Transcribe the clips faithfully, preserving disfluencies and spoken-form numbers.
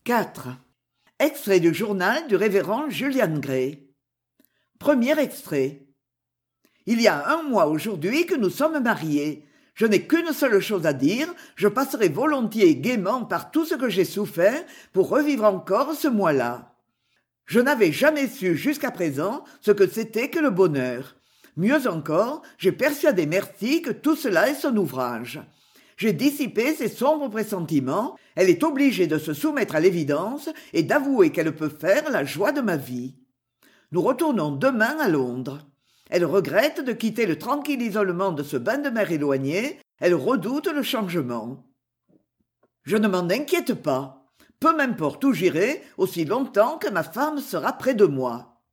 quatre. Extrait du journal du révérend Julian Gray. Premier extrait. Il y a un mois aujourd'hui que nous sommes mariés. Je n'ai qu'une seule chose à dire, je passerai volontiers et gaiement par tout ce que j'ai souffert pour revivre encore ce mois-là. Je n'avais jamais su jusqu'à présent ce que c'était que le bonheur. Mieux encore, j'ai persuadé Merci que tout cela est son ouvrage. J'ai dissipé ses sombres pressentiments, elle est obligée de se soumettre à l'évidence et d'avouer qu'elle peut faire la joie de ma vie. Nous retournons demain à Londres. Elle regrette de quitter le tranquille isolement de ce bain de mer éloigné, elle redoute le changement. Je ne m'en inquiète pas. Peu m'importe où j'irai, aussi longtemps que ma femme sera près de moi.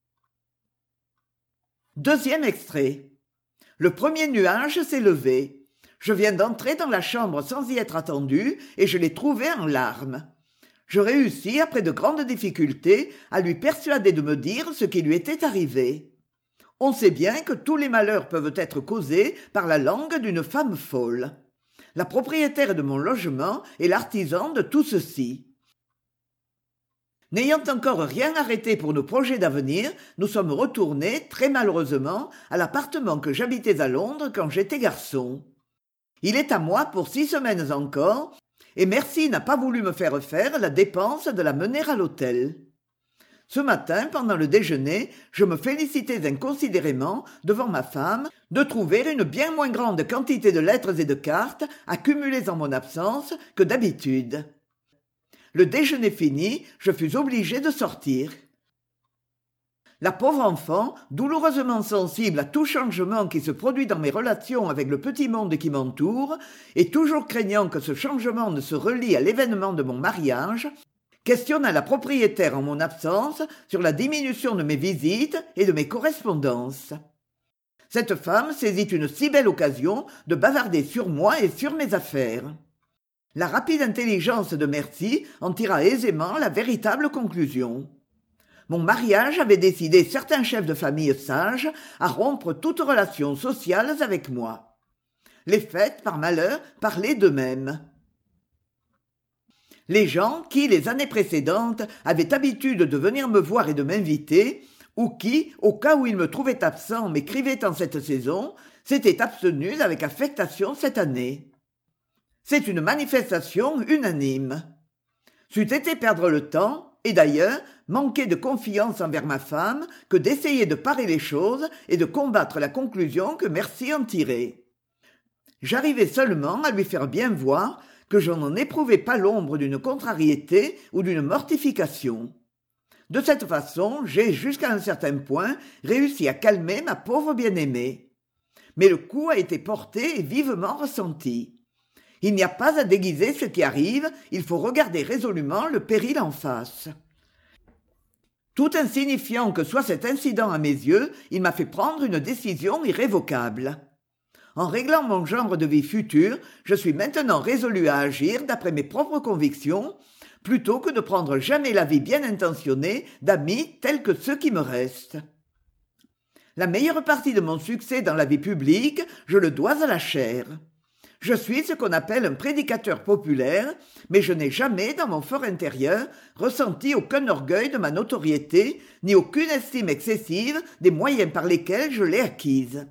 Deuxième extrait. Le premier nuage s'est levé. Je viens d'entrer dans la chambre sans y être attendu et je l'ai trouvée en larmes. Je réussis, après de grandes difficultés, à lui persuader de me dire ce qui lui était arrivé. On sait bien que tous les malheurs peuvent être causés par la langue d'une femme folle. La propriétaire de mon logement est l'artisan de tout ceci. N'ayant encore rien arrêté pour nos projets d'avenir, nous sommes retournés, très malheureusement, à l'appartement que j'habitais à Londres quand j'étais garçon. Il est à moi pour six semaines encore, et Merci n'a pas voulu me faire faire la dépense de la mener à l'hôtel. Ce matin, pendant le déjeuner, je me félicitais inconsidérément, devant ma femme, de trouver une bien moins grande quantité de lettres et de cartes accumulées en mon absence que d'habitude. Le déjeuner fini, je fus obligé de sortir. La pauvre enfant, douloureusement sensible à tout changement qui se produit dans mes relations avec le petit monde qui m'entoure, et toujours craignant que ce changement ne se relie à l'événement de mon mariage, questionna la propriétaire en mon absence sur la diminution de mes visites et de mes correspondances. Cette femme saisit une si belle occasion de bavarder sur moi et sur mes affaires. La rapide intelligence de Merci en tira aisément la véritable conclusion. Mon mariage avait décidé certains chefs de famille sages à rompre toute relation sociale avec moi. Les fêtes, par malheur, parlaient d'eux-mêmes. Les gens qui, les années précédentes, avaient habitude de venir me voir et de m'inviter, ou qui, au cas où ils me trouvaient absent, m'écrivaient en cette saison, s'étaient abstenus avec affectation cette année. C'est une manifestation unanime. C'eût été perdre le temps, et d'ailleurs manquer de confiance envers ma femme, que d'essayer de parer les choses et de combattre la conclusion que Merci en tirait. J'arrivais seulement à lui faire bien voir que je n'en éprouvais pas l'ombre d'une contrariété ou d'une mortification. De cette façon, j'ai, jusqu'à un certain point, réussi à calmer ma pauvre bien-aimée. Mais le coup a été porté et vivement ressenti. Il n'y a pas à déguiser ce qui arrive, il faut regarder résolument le péril en face. Tout insignifiant que soit cet incident à mes yeux, il m'a fait prendre une décision irrévocable. En réglant mon genre de vie futur, je suis maintenant résolu à agir d'après mes propres convictions, plutôt que de prendre jamais l'avis bien intentionné d'amis tels que ceux qui me restent. La meilleure partie de mon succès dans la vie publique, je le dois à la chair. Je suis ce qu'on appelle un prédicateur populaire, mais je n'ai jamais, dans mon fort intérieur, ressenti aucun orgueil de ma notoriété, ni aucune estime excessive des moyens par lesquels je l'ai acquise.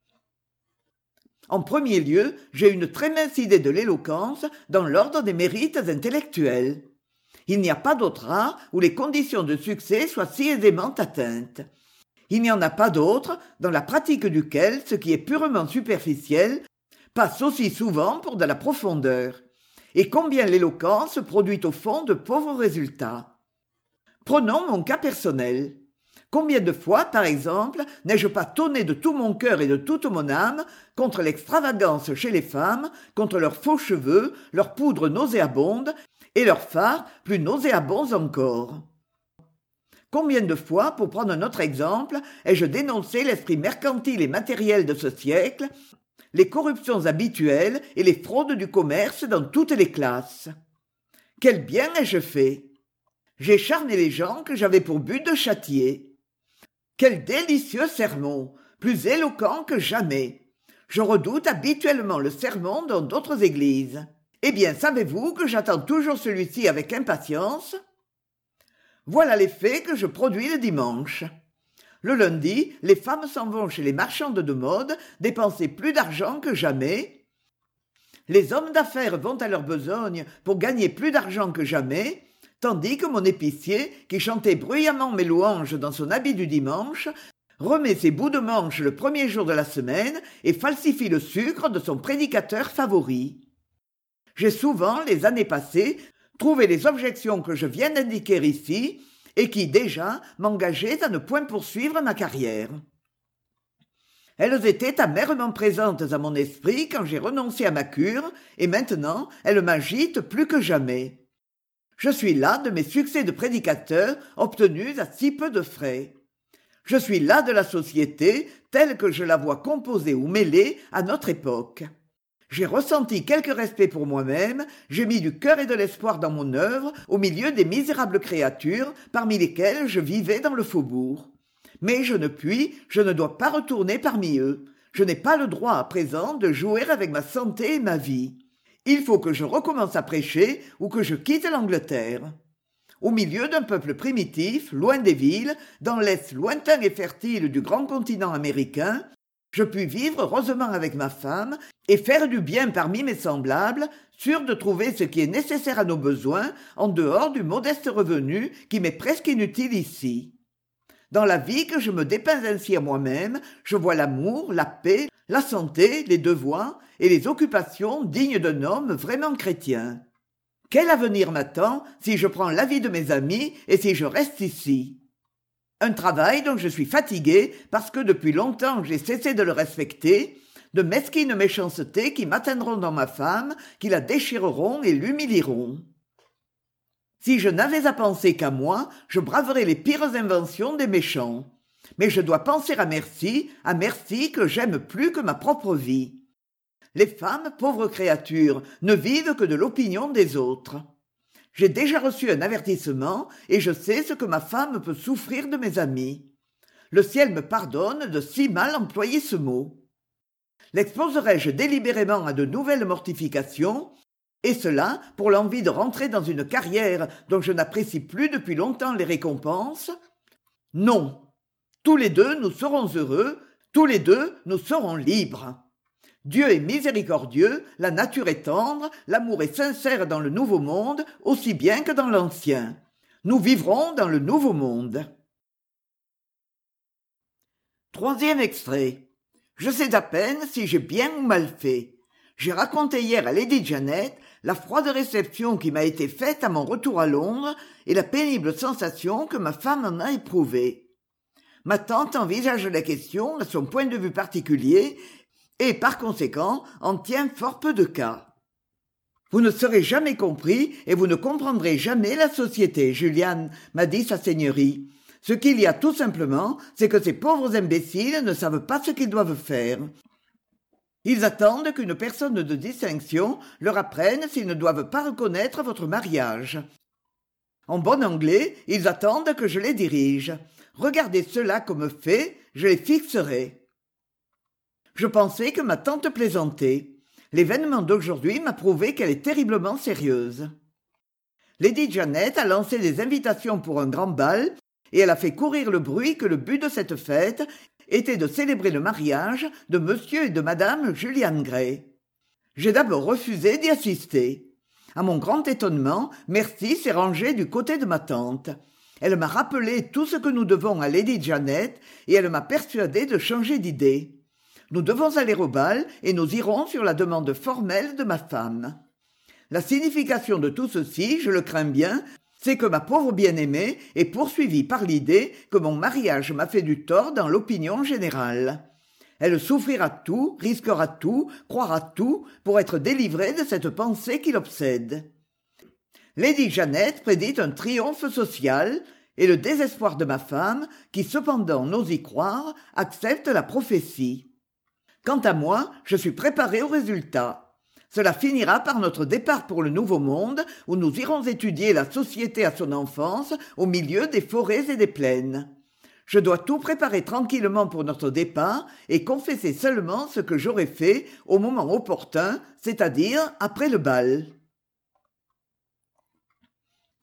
En premier lieu, j'ai une très mince idée de l'éloquence dans l'ordre des mérites intellectuels. Il n'y a pas d'autre art où les conditions de succès soient si aisément atteintes. Il n'y en a pas d'autre dans la pratique duquel ce qui est purement superficiel passe aussi souvent pour de la profondeur. Et combien l'éloquence produit au fond de pauvres résultats. Prenons mon cas personnel. Combien de fois, par exemple, n'ai-je pas tonné de tout mon cœur et de toute mon âme contre l'extravagance chez les femmes, contre leurs faux cheveux, leurs poudres nauséabondes et leurs fards plus nauséabonds encore. Combien de fois, pour prendre un autre exemple, ai-je dénoncé l'esprit mercantile et matériel de ce siècle, les corruptions habituelles et les fraudes du commerce dans toutes les classes. Quel bien ai-je fait? J'ai charmé les gens que j'avais pour but de châtier. Quel délicieux sermon, plus éloquent que jamais. Je redoute habituellement le sermon dans d'autres églises. Eh bien, savez-vous que j'attends toujours celui-ci avec impatience? Voilà les faits que je produis le dimanche. Le lundi, les femmes s'en vont chez les marchandes de mode dépenser plus d'argent que jamais. Les hommes d'affaires vont à leur besogne pour gagner plus d'argent que jamais, tandis que mon épicier, qui chantait bruyamment mes louanges dans son habit du dimanche, remet ses bouts de manche le premier jour de la semaine et falsifie le sucre de son prédicateur favori. J'ai souvent, les années passées, trouvé les objections que je viens d'indiquer ici et qui, déjà, m'engageaient à ne point poursuivre ma carrière. Elles étaient amèrement présentes à mon esprit quand j'ai renoncé à ma cure, et maintenant elles m'agitent plus que jamais. Je suis las de mes succès de prédicateur obtenus à si peu de frais. Je suis las de la société telle que je la vois composée ou mêlée à notre époque. J'ai ressenti quelque respect pour moi-même, j'ai mis du cœur et de l'espoir dans mon œuvre au milieu des misérables créatures parmi lesquelles je vivais dans le faubourg. Mais je ne puis, je ne dois pas retourner parmi eux. Je n'ai pas le droit à présent de jouer avec ma santé et ma vie. Il faut que je recommence à prêcher ou que je quitte l'Angleterre. Au milieu d'un peuple primitif, loin des villes, dans l'est lointain et fertile du grand continent américain, je puis vivre heureusement avec ma femme et faire du bien parmi mes semblables, sûr de trouver ce qui est nécessaire à nos besoins en dehors du modeste revenu qui m'est presque inutile ici. Dans la vie que je me dépeins ainsi à moi-même, je vois l'amour, la paix, la santé, les devoirs et les occupations dignes d'un homme vraiment chrétien. Quel avenir m'attend si je prends l'avis de mes amis et si je reste ici? Un travail dont je suis fatigué parce que depuis longtemps j'ai cessé de le respecter, de mesquines méchancetés qui m'atteindront dans ma femme, qui la déchireront et l'humilieront. Si je n'avais à penser qu'à moi, je braverais les pires inventions des méchants. Mais je dois penser à Merci, à Merci que j'aime plus que ma propre vie. Les femmes, pauvres créatures, ne vivent que de l'opinion des autres. J'ai déjà reçu un avertissement et je sais ce que ma femme peut souffrir de mes amis. Le ciel me pardonne de si mal employer ce mot. L'exposerai-je délibérément à de nouvelles mortifications, et cela pour l'envie de rentrer dans une carrière dont je n'apprécie plus depuis longtemps les récompenses? Non. Tous les deux nous serons heureux, tous les deux nous serons libres. Dieu est miséricordieux, la nature est tendre, l'amour est sincère dans le nouveau monde, aussi bien que dans l'ancien. Nous vivrons dans le nouveau monde. Troisième extrait. Je sais à peine si j'ai bien ou mal fait. J'ai raconté hier à Lady Janet la froide réception qui m'a été faite à mon retour à Londres et la pénible sensation que ma femme en a éprouvée. Ma tante envisage la question à son point de vue particulier et, par conséquent, en tient fort peu de cas. Vous ne serez jamais compris et vous ne comprendrez jamais la société, Juliane, m'a dit sa seigneurie. Ce qu'il y a tout simplement, c'est que ces pauvres imbéciles ne savent pas ce qu'ils doivent faire. Ils attendent qu'une personne de distinction leur apprenne s'ils ne doivent pas reconnaître votre mariage. En bon anglais, ils attendent que je les dirige. Regardez cela comme fait, je les fixerai. Je pensais que ma tante plaisantait. L'événement d'aujourd'hui m'a prouvé qu'elle est terriblement sérieuse. Lady Janet a lancé des invitations pour un grand bal et elle a fait courir le bruit que le but de cette fête était de célébrer le mariage de monsieur et de madame Julian Gray. J'ai d'abord refusé d'y assister. À mon grand étonnement, Merci s'est rangée du côté de ma tante. Elle m'a rappelé tout ce que nous devons à Lady Janet et elle m'a persuadé de changer d'idée. Nous devons aller au bal et nous irons sur la demande formelle de ma femme. La signification de tout ceci, je le crains bien, c'est que ma pauvre bien-aimée est poursuivie par l'idée que mon mariage m'a fait du tort dans l'opinion générale. Elle souffrira tout, risquera tout, croira tout pour être délivrée de cette pensée qui l'obsède. Lady Janet prédit un triomphe social et le désespoir de ma femme, qui cependant n'ose y croire, accepte la prophétie. Quant à moi, je suis préparé au résultat. Cela finira par notre départ pour le Nouveau Monde, où nous irons étudier la société à son enfance, au milieu des forêts et des plaines. Je dois tout préparer tranquillement pour notre départ et confesser seulement ce que j'aurai fait au moment opportun, c'est-à-dire après le bal.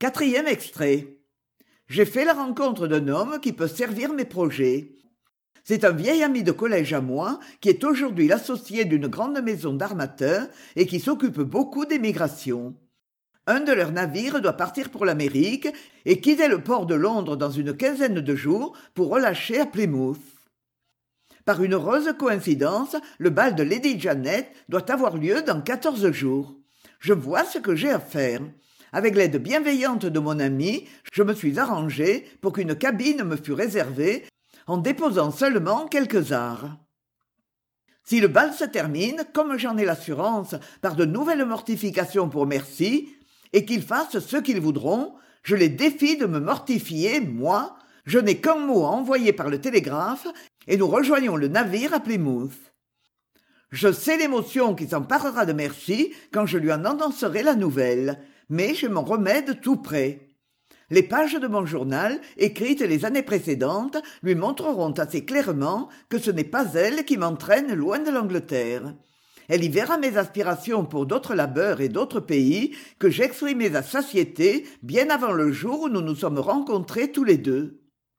Quatrième extrait. J'ai fait la rencontre d'un homme qui peut servir mes projets. C'est un vieil ami de collège à moi qui est aujourd'hui l'associé d'une grande maison d'armateurs et qui s'occupe beaucoup d'émigration. Un de leurs navires doit partir pour l'Amérique et quitter le port de Londres dans une quinzaine de jours pour relâcher à Plymouth. Par une heureuse coïncidence, le bal de Lady Janet doit avoir lieu dans quatorze jours. Je vois ce que j'ai à faire. Avec l'aide bienveillante de mon ami, je me suis arrangé pour qu'une cabine me fût réservée en déposant seulement quelques arts. Si le bal se termine, comme j'en ai l'assurance, par de nouvelles mortifications pour merci, et qu'ils fassent ce qu'ils voudront, je les défie de me mortifier, moi. Je n'ai qu'un mot à envoyer par le télégraphe, et nous rejoignons le navire à Plymouth. Je sais l'émotion qui s'emparera de Merci quand je lui en annoncerai la nouvelle, mais j'ai mon remède tout prêt. Les pages de mon journal, écrites les années précédentes, lui montreront assez clairement que ce n'est pas elle qui m'entraîne loin de l'Angleterre. Elle y verra mes aspirations pour d'autres labeurs et d'autres pays que j'exprimais à satiété bien avant le jour où nous nous sommes rencontrés tous les deux.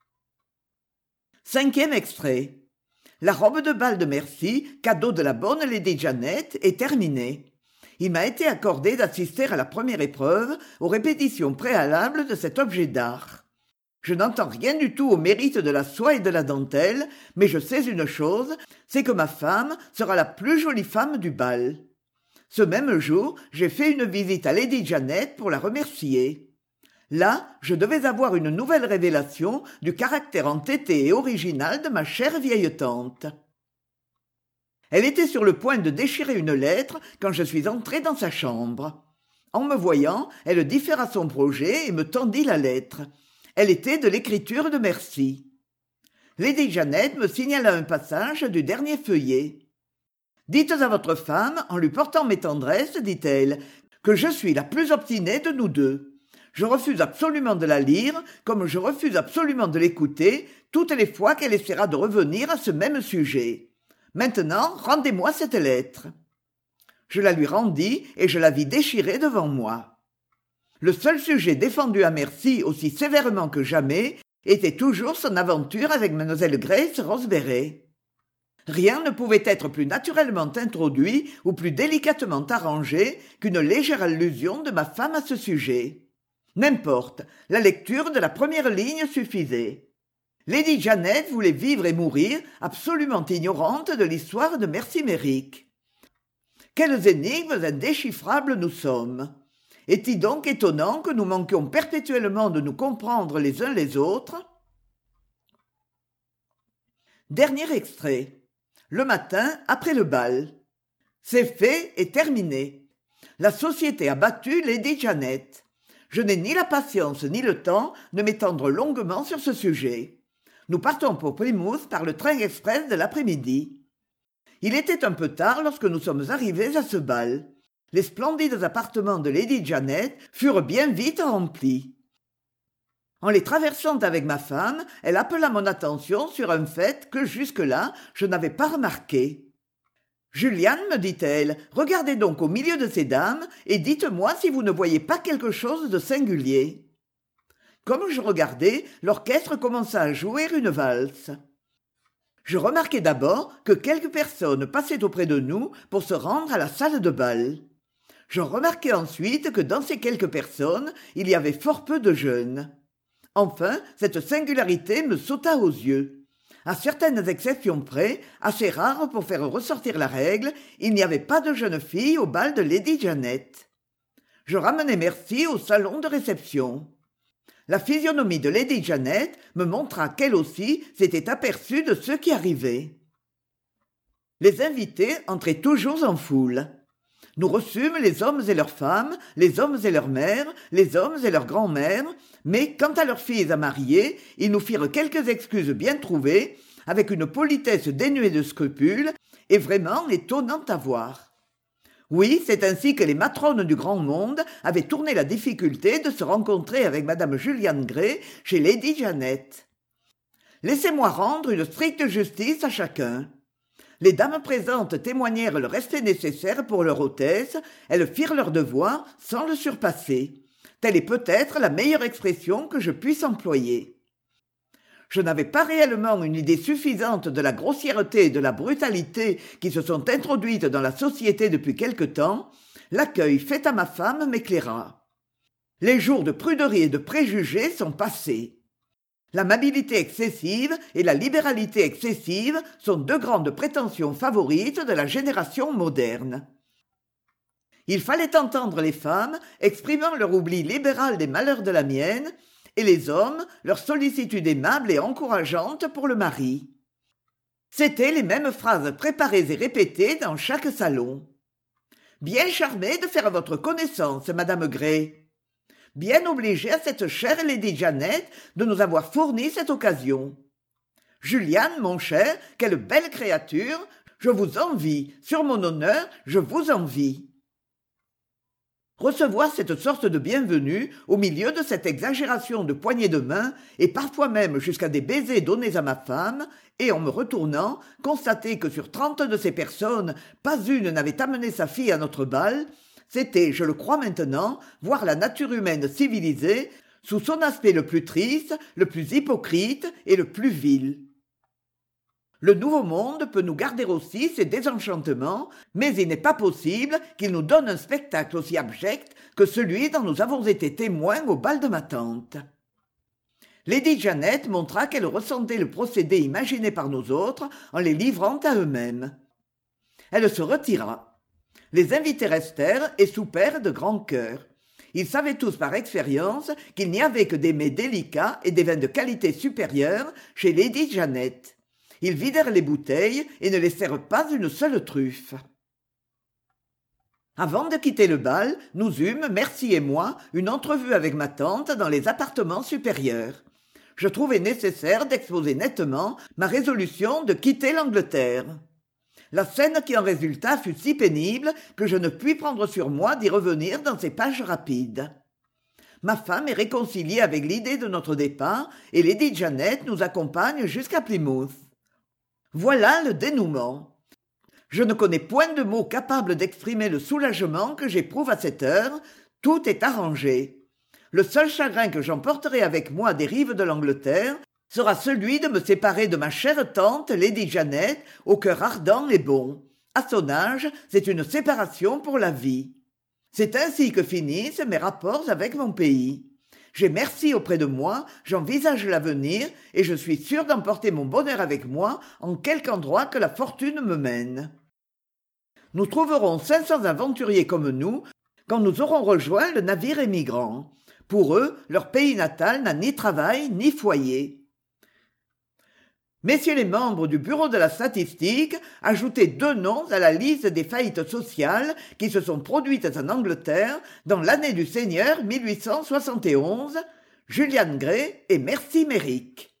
Cinquième extrait. La robe de bal de Merci, cadeau de la bonne Lady Janet, est terminée. Il m'a été accordé d'assister à la première épreuve, aux répétitions préalables de cet objet d'art. Je n'entends rien du tout au mérite de la soie et de la dentelle, mais je sais une chose, c'est que ma femme sera la plus jolie femme du bal. Ce même jour, j'ai fait une visite à Lady Janet pour la remercier. Là, je devais avoir une nouvelle révélation du caractère entêté et original de ma chère vieille tante. Elle était sur le point de déchirer une lettre quand je suis entré dans sa chambre. En me voyant, elle différa son projet et me tendit la lettre. Elle était de l'écriture de Merci. Lady Janet me signala un passage du dernier feuillet. « Dites à votre femme, en lui portant mes tendresses, dit-elle, que je suis la plus obstinée de nous deux. Je refuse absolument de la lire, comme je refuse absolument de l'écouter, toutes les fois qu'elle essaiera de revenir à ce même sujet. Maintenant, rendez-moi cette lettre. » Je la lui rendis et je la vis déchirée devant moi. Le seul sujet défendu à Merci aussi sévèrement que jamais était toujours son aventure avec mademoiselle Grace Rosebery. Rien ne pouvait être plus naturellement introduit ou plus délicatement arrangé qu'une légère allusion de ma femme à ce sujet. N'importe, la lecture de la première ligne suffisait. Lady Janet voulait vivre et mourir, absolument ignorante de l'histoire de Merci Merrick. Quelles énigmes indéchiffrables nous sommes! Est-il donc étonnant que nous manquions perpétuellement de nous comprendre les uns les autres? Dernier extrait. Le matin, après le bal. C'est fait et terminé. La société a battu Lady Janet. Je n'ai ni la patience ni le temps de m'étendre longuement sur ce sujet. Nous partons pour Plymouth par le train express de l'après-midi. Il était un peu tard lorsque nous sommes arrivés à ce bal. Les splendides appartements de Lady Janet furent bien vite remplis. En les traversant avec ma femme, elle appela mon attention sur un fait que jusque-là je n'avais pas remarqué. « Juliane, me dit-elle, regardez donc au milieu de ces dames et dites-moi si vous ne voyez pas quelque chose de singulier. » Comme je regardais, l'orchestre commença à jouer une valse. Je remarquai d'abord que quelques personnes passaient auprès de nous pour se rendre à la salle de bal. Je remarquai ensuite que dans ces quelques personnes, il y avait fort peu de jeunes. Enfin, cette singularité me sauta aux yeux. À certaines exceptions près, assez rares pour faire ressortir la règle, il n'y avait pas de jeunes filles au bal de Lady Janet. Je ramenai Merci au salon de réception. La physionomie de Lady Janet me montra qu'elle aussi s'était aperçue de ce qui arrivait. Les invités entraient toujours en foule. Nous reçûmes les hommes et leurs femmes, les hommes et leurs mères, les hommes et leurs grands-mères, mais quant à leurs filles à marier, ils nous firent quelques excuses bien trouvées, avec une politesse dénuée de scrupules, et vraiment étonnante à voir. Oui, c'est ainsi que les matrones du grand monde avaient tourné la difficulté de se rencontrer avec madame Juliane Gray chez Lady Janet. Laissez-moi rendre une stricte justice à chacun. Les dames présentes témoignèrent le respect nécessaire pour leur hôtesse, elles firent leur devoir sans le surpasser. Telle est peut-être la meilleure expression que je puisse employer. Je n'avais pas réellement une idée suffisante de la grossièreté et de la brutalité qui se sont introduites dans la société depuis quelque temps. L'accueil fait à ma femme m'éclaira. Les jours de pruderie et de préjugés sont passés. L'amabilité excessive et la libéralité excessive sont deux grandes prétentions favorites de la génération moderne. Il fallait entendre les femmes exprimant leur oubli libéral des malheurs de la mienne, et les hommes leur sollicitude aimable et encourageante pour le mari. C'étaient les mêmes phrases préparées et répétées dans chaque salon. « Bien charmé de faire votre connaissance, Madame Gray. Bien obligé à cette chère Lady Janet de nous avoir fourni cette occasion. Juliane, mon cher, quelle belle créature, je vous envie, sur mon honneur, je vous envie. » Recevoir cette sorte de bienvenue au milieu de cette exagération de poignées de main et parfois même jusqu'à des baisers donnés à ma femme, et en me retournant, constater que sur trente de ces personnes, pas une n'avait amené sa fille à notre bal, c'était, je le crois maintenant, voir la nature humaine civilisée sous son aspect le plus triste, le plus hypocrite et le plus vil. Le nouveau monde peut nous garder aussi ses désenchantements, mais il n'est pas possible qu'il nous donne un spectacle aussi abject que celui dont nous avons été témoins au bal de ma tante. Lady Janet montra qu'elle ressentait le procédé imaginé par nous autres en les livrant à eux-mêmes. Elle se retira. Les invités restèrent et soupèrent de grand cœur. Ils savaient tous par expérience qu'il n'y avait que des mets délicats et des vins de qualité supérieure chez Lady Janet. Ils vidèrent les bouteilles et ne laissèrent pas une seule truffe. Avant de quitter le bal, nous eûmes, Mercy et moi, une entrevue avec ma tante dans les appartements supérieurs. Je trouvais nécessaire d'exposer nettement ma résolution de quitter l'Angleterre. La scène qui en résulta fut si pénible que je ne puis prendre sur moi d'y revenir dans ces pages rapides. Ma femme est réconciliée avec l'idée de notre départ et Lady Janet nous accompagne jusqu'à Plymouth. Voilà le dénouement. Je ne connais point de mots capables d'exprimer le soulagement que j'éprouve à cette heure. Tout est arrangé. Le seul chagrin que j'emporterai avec moi des rives de l'Angleterre sera celui de me séparer de ma chère tante Lady Janet, au cœur ardent et bon. À son âge, c'est une séparation pour la vie. C'est ainsi que finissent mes rapports avec mon pays. J'ai Mercy auprès de moi, j'envisage l'avenir et je suis sûr d'emporter mon bonheur avec moi en quelque endroit que la fortune me mène. Nous trouverons cinq cents aventuriers comme nous quand nous aurons rejoint le navire émigrant. Pour eux, leur pays natal n'a ni travail ni foyer. Messieurs les membres du Bureau de la statistique, ajoutez deux noms à la liste des faillites sociales qui se sont produites en Angleterre dans l'année du Seigneur mille huit cent soixante et onze, Juliane Gray et Mercy Merrick.